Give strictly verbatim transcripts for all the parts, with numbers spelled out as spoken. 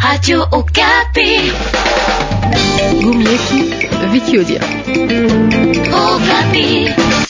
Radio Okapi. Gumyeki Vikiodia. Okapi.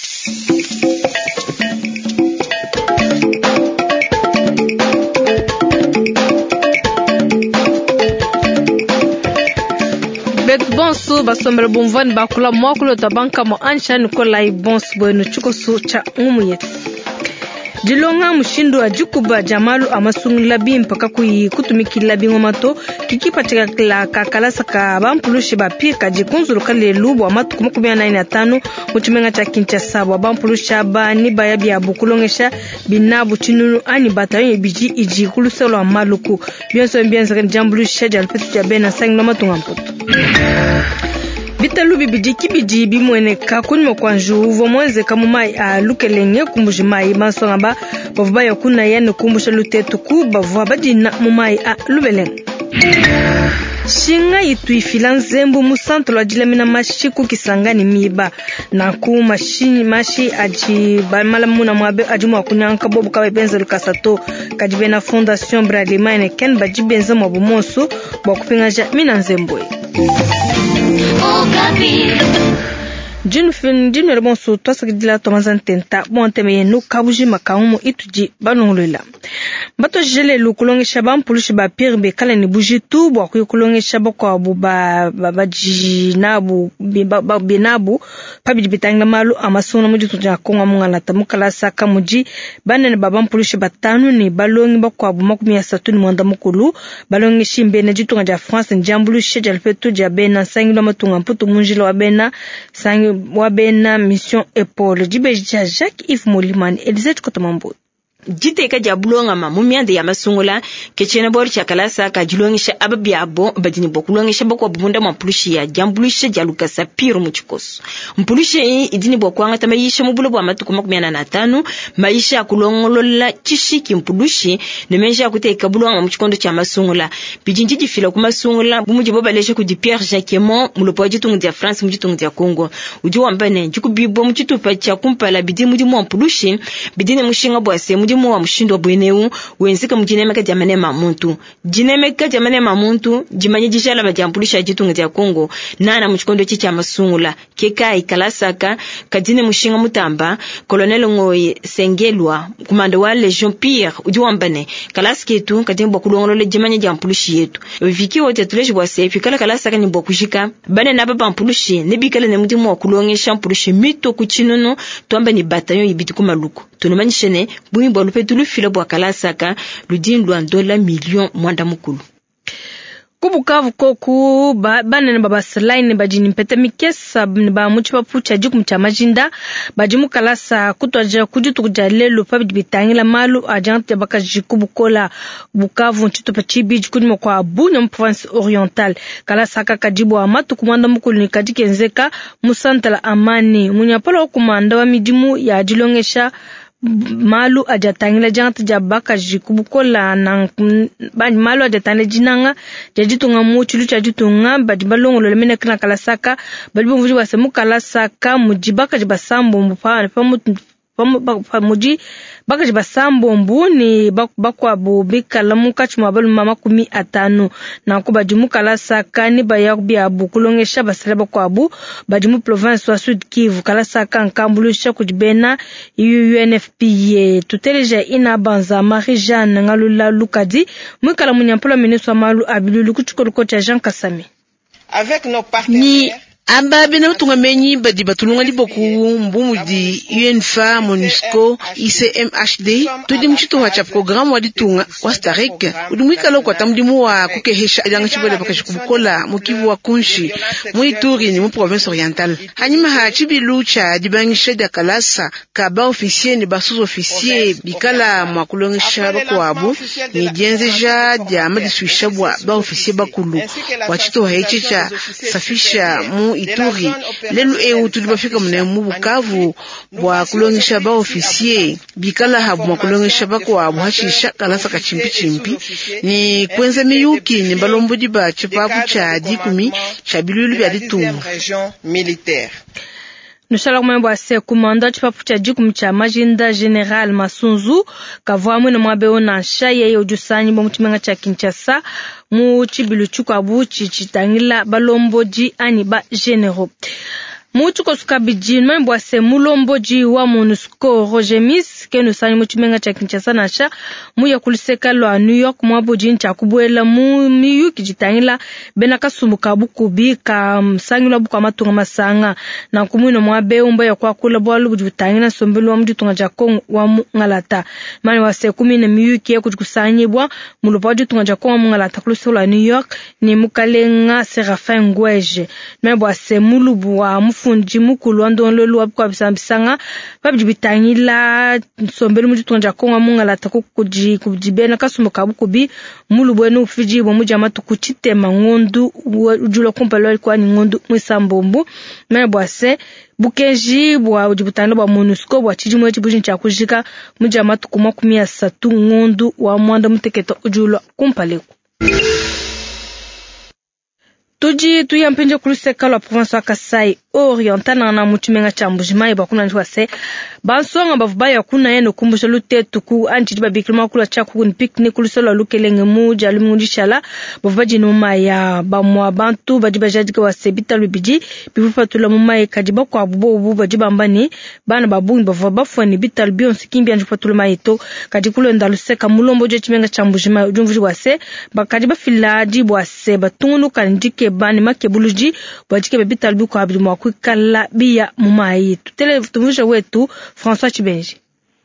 Bet bonso basombera bomvani bakula mwakulo tabanka mo ansha nikola ibons bono chukoso cha umuye. Jilonga mushindo wa Jukuba Jamalu amasungula mpaka kui kutumikila bingomato kikipatika la kakalasa ka bampulushi bapika jikunzulu kale lubu wa matu kumakumi na ine atano mutumenga cha Kinshasa wa bampulusha ba niba ya bya bukulongesha binabu chinunu ani batayo biji iji kuluselo amaluku byonso mbyanza njambulusha jalpetu jabena sangna matunga mpoto. Bitalu bibidiki biji bimwene kakuni mkwanju uvo mwenze kamumai a lukelenge kumbujimai masonga ba bavuba yakuna yane kumbusha lutetu kuba vuba dina mumai a lubeleng. Shinga ituifila nzembu musanto la jilamina mashiku kisangani miba na ku mashini mashi aji balmala muna mwabe ajumu wakunyanka bobu kawe benza lukasato kajibena fondation Bradimine ken baji benza mwabumosu wakupingaja mina nzembwe. June fin june rebonso tosa kidila tomazan tenta bonteme no kabuji makamu ituji banonglela bato jele lukulongesha bampulushi ba pirbe kala ni bujitu bwa kukulongesha bakwa buba babajinabu binabu pabidi bitanga malu amasona mujitu ja konga mungala tamukala saka muji banene babampulushi batanu ni balongi bakwa bu makumi ya satu ni mwanda mukulu balongi shimbe na jitu ja France njambulu shejal fetu ja bena sangilo matunga mputu munjilo wa bena sangi wabena mission épaule jibeja Jacques Yves Molimani Elisette Kotomambo jite ka jabulonga ma mumiande ya masungula ke chene bor chakalasa ka julongisha ababya bo badini bokulongisha boko bubunda mampulushi ya jambulisha jaluka sapiro muchikoso mpulushi idini bokwanga tamayisha mubulo bwa matuko makumi na tano maisha kulongolola chishiki mpulushi nemenja kuteka bulonga muchikondo cha masungula bijinji jifila ku masungula bumuji bobalesha ku di Pierre Jacquemont mulopo jitungu ya France mujitungu ya Congo uji wambane jikubibo muchitupa cha kumpala bidini muji mu mpulushi bidini mushinga bwase muji mu wa mushindo bweneu wenzika mjinemeka jamane mamuntu jinemeka jamane mamuntu jimanye jishala bajampulisha jitunga ya Kongo nana muchikondo chicha masungula keka ikalasaka kadine mushinga mutamba Colonel Ngoyi Sengelwa kumanda wa Legion Pierre udiwambane kalasketu kadimbo kulongolole jimanye jampulishi yetu viki wote tuleji bwase fikala kalasaka ni bokushika bane naba bampulushi nebikala ne mudimu wa kulongesha mpulushi mito kuchinono twamba ni batayon ibiti kumaluku tunomanyishene buimbo lupetulu fila bwa kalasaka ludin luandola million mwanda mukulu kubukavu koku ba banene baba slime bajini mpete mikesa ba muchipa pucha juku mcha majinda bajimu kalasa kutwaja kujutu kujalelo pabidi bitangila malu ajante baka jikubukola Bukavu nchito pachibi jikuni kwa Bunya province orientale kalasa kakajibu amatu kumanda mukulu ni kajike nzeka musantala amani munyapala kumanda wa midimu ya jilongesha malu ajatangila jangata jabaka jikubukola na bani malu ajatangila jinanga jajitunga muchulu chajitunga bajibalongo lolemene kina kalasaka balibu mvuji wasemu kalasaka mujibaka jibasambo mpana pa muji baka jibasambo mbuni bakwa bubika lamuka chuma balu mama kumi atano na kuba jimu kalasaka ni bayakubi abu kulongesha basala bakwa abu bajimu province wa Sud Kivu kalasaka nkambulusha kujibena U N F P A tuteleja ina banza Marie-Jeanne ngalula lukadi mwikala munyampola ministre malu abilulu kuchukolo cha Jean Kasame avec nos partenaires amba bena mutunga menyi badi batulunga liboku mbumudi U N F A MONUSCO I C M H D tudi mchito wa cha programu wa ditunga wa starek udumwika lo kwa tamdimu wa kukehesha ajanga chibole baka chikubukola mukivu wa kunshi muituri ni mu province orientale hanyuma ha chibilu cha dibangisha da kalasa ka ba officier ni basus officier bikala mwakulongisha bakwa abu ni jenzeja dia madisuisha bwa ba officier bakulu wachito wa hechicha safisha mu Ituri lelu eu tulibafika mune mu Bukavu bwa kulongisha ba officier bikala habu makulongisha bakwa abu hashisha kalasa kachimpi chimpi ni kwenza miyuki ni balombudi ba chipapu cha dikumi cha bilulu bya ditunga militaire Nushala kumembo ase kumanda chipapu cha jiku cha majinda General Masunzu kavwa mwene mwabeo na shaye ya ujusanyi bo mchimenga cha Kinshasa mu chibilu chukabu chichitangila balomboji ani ba genero. Mutuko sukabiji mwembo ase mulomboji wa MONUSCO Roger Miss ke nusanyi mchimenga cha Kinshasa na sha mu ya kuliseka lo a New York mwaboji ncha kubuela mu miyu kijitangila benaka sumuka bukubi ka msangila buku amatunga masanga na kumwino mwabe umba ya kwa kula bwalu bujutangila sombelu wa mjutunga jakong wa ngalata mani wase kumine miyu kie kujikusanyibwa mulupa wajutunga jakong wa ngalata kuliseka lo a New York ni mukalenga Serafin Ngweje mwembo ase mulubu wa mfunji mukulu wandonlolu wabu kwa bisambisanga babijibitangila sombelu mjutunga jakong wa ngalata kukuji kujibena kasumuka bukubi mulubu wenu fiji wa mujamatu kuchitema ngondu ujula kumpalo alikuwa ni ngondu mwisambombu mwembo ase bukeji bwa ujibutana bwa MONUSCO bwa chiji mwechi bujin cha kujika mujamatu kuma kumia satu ngondu wa mwanda muteketo ujula kumpaleku. Tuji tuyampenje kuluseka la province wa Kasai Oriental na na mutumenga cha mbujimai bakuna njwase bansonga bavubaya kuna yeno kumbusha lutetu ku antijiba bikilima kula chaku ni picnic kulusela lukelenge muja lumungundishala bavubaji numa ya bamwa bantu bajiba jadika wa sebita lubiji bifupa tula mumai kajiba kwa abubo ubu bajiba mbani bana babungi bavuba bafwani bital bionsi kimbi anjupa tula maito kajikulo ndaluseka mulombo jo chimenga cha mbujimai ujumvuji wase bakajiba filaji wase batunu kanjike bani makebuluji bajike bital biku kwa abili kala bia mumai tutele tumvisha wetu François Chibenji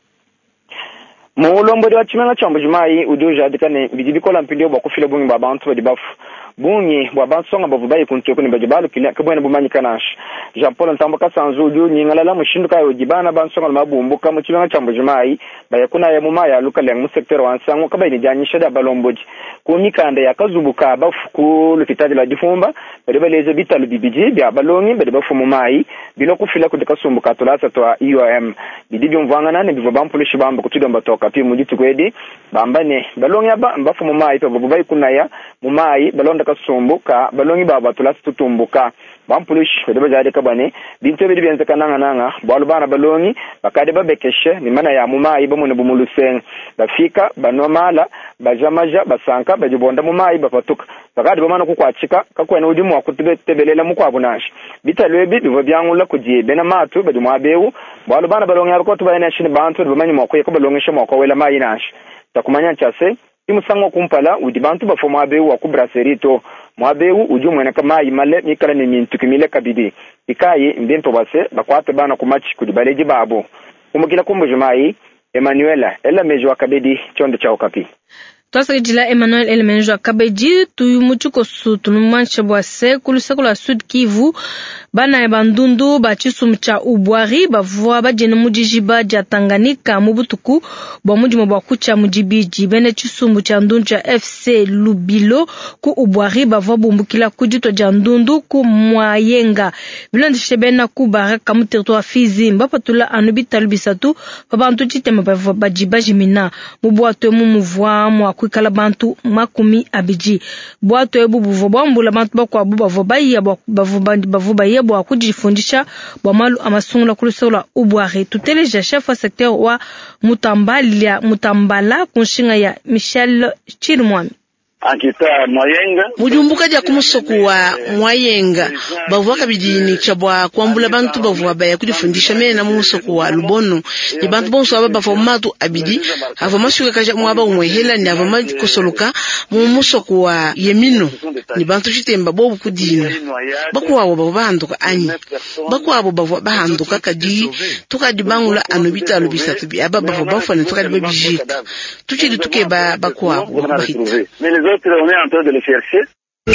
mulombo de chimenga cha mbujimai udoja dikane bidibikola mpilio bwa kufila bungi babantu badibafu bungi bwa bansonga bavubayi kuntoko ni bajibalu kile kabwene bumanyi kanash Jean Paul Ntamboka sanzu dio nyingala mushinduka yo jibana bansonga mabumbuka mu chimenga cha mbujimai bayakuna ya mumaya lukale mu sector wansango kabayini janyisha da balomboji kunyikande yakazubuka bafuku lukitaji la difumba badibaleze bitalu bibiji bya balongi badibafu mumai bilo kufila kudika sumbuka tulasa to I O M bidibi mvangana ne bivabampulishi bamba kutudo mbatoka pi mujitu kwedi bambane balongi aba mbafu mumai to bavubayi kunaya mumai balonda kasumbuka balongi baba tulasa tutumbuka bampulish badiba jade kabane binte bidibi enze kananga nanga balubana balongi bakade babekeshe ni mana ya mumai bamune bumuluseng bafika banomala bajamaja basanka bajibonda mumai bapatuka bakade bamana kukwachika kakwena udimu wakutebelela mukwabunashi bitalwebi bivo byangula kujibe na matu badimwabewu balubana balongi ariko tubayina shini bantu bamanyi mwakoye ko balongisha mwakowela mayinashi takumanya chase imusango kumpala udi bantu bafo mwabewu wakubraserito mwabewu ujumwe na kama imale mikala ni mintukimile kabidi ikayi mbento base bakwate bana kumachi kudibaleji babo umukila kumbujumai Emmanuela ela mejwa kabedi chondo cha okapi Twasa jila Emmanuel Elmenjo akabeji tuyumuchuko su tunumanche bwase kulusekula Sud Kivu bana ebandundu bachisu mcha ubwari bavua bajene mujijiba ja Tanganyika mubutuku bwa mujimo bwa kucha mujibiji bene chisumbu cha ndunja F C Lubilo ku ubwari bavua bumbukila kujito ja ndundu ku Mwayenga bilandishe bena ku baraka mu territoire Fizi mbapatula anubita lubisatu babantu chitema bavua bajibaji mina mubwato mu muvwa mwa kwikala bantu makumi abiji bwato ebu buvo bambula bantu bakwa buba vobayi bavuba bavuba yebo akujifundisha bwamalu amasungula kulusula ubware tuteleja chef wa secteur wa Mutambala Mutambala kunshinga ya Michel Chirimwami Akita Mwayenga mujumbuka ja kumusoku wa Mwayenga bavuwa kabidini chabwa kwambula bantu bavuwa baya kudifundisha mene na musoku wa Lubono ni bantu bonso aba bafo matu abidi ava masuka kaja mwaba umwehela ni ava makosoloka mu musoku wa Yemino ni bantu chitemba bobu kudina bakwa abo babanduka anyi bakwa abo bavuwa bahanduka kadi tukadi bangula anobita alubisa tubi aba bafo bafana tukadi babijita tuchidi tukeba bakwa abo bahita on est en train de le chercher.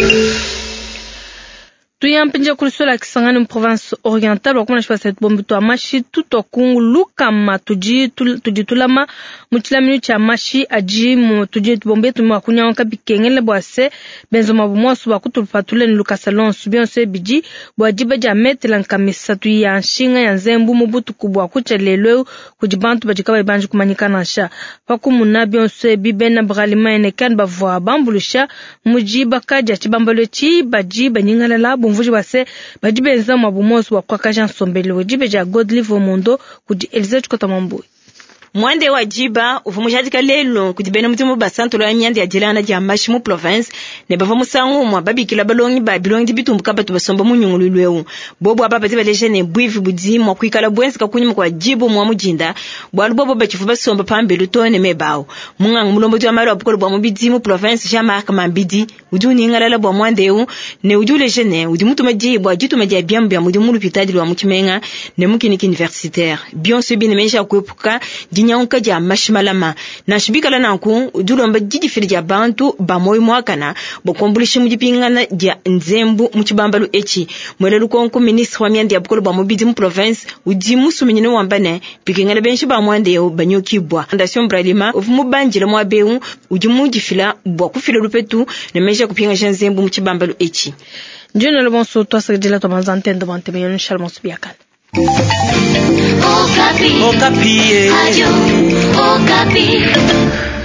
Tuyampenja kulisula kisangani province orientale wakuma nashwa set bombi tu amashi tuto kungu lukama tuji tuji tulama mutila minu cha amashi aji mu tuji bombi tu mwakunya wanka bikengele bwase benzo mabumo suba kutulpatule ni luka salon subion se biji bwajiba jamete lankamisa tu ya nshinga ya nzembu mubutu kubwa kucha lelo kujibantu bajikaba ibanji kumanyika nasha wakumu nabion se bibena bralima ene kan bavwa bambulisha mujiba kaja chibambalo chi baji banyingala labo bumvuji base bajibenza mabumozi wa kwa kajan sombelo jibe ja Godlive Mondo kudi Elizabeth Kotamambo. Mwande wa jiba ufumujadika lelo kutibene mutimu basanto la myande ya jilana ja mashimu province ne bava musangu mwa babikila balongi ba bilongi dibitumbuka batu basomba munyungululwewu bobo ababa tiba lejene bwivi budi mwa kuikala bwensi kakunyi kwa jibu mwa mujinda bwalu bobo bachifu basomba pambelu tone mebawo mungang mulombo twa maro abukolo bwa mubidimu province ja marka mambidi udu ningalala bwa mwandewu ne udu lejene udu mutuma jibu ajitu media byambya mudu mulu pitadi lwa mukimenga ne mukiniki universitaire bionse bine menja kwepuka nyanka ja mashmalama na shibikala nanku udulomba jiji firja bantu ba moyo mwakana bokombulishi mujipingana ja nzembu muchibambalu echi mwelelu konku ministre wa myandi abukolo ba mobidi mu province udimu suminyine wambane bikingana benshi ba mwande yo banyokibwa fondation bralima ofumu banjile mwa bewu udimu jifila bwa kufila lupetu ne meja kupinga nzembu muchibambalu echi njeno le bonso to asagdila to manzantende bante meyon shalmo subiakal Okapi. Okapi. Radio Okapi.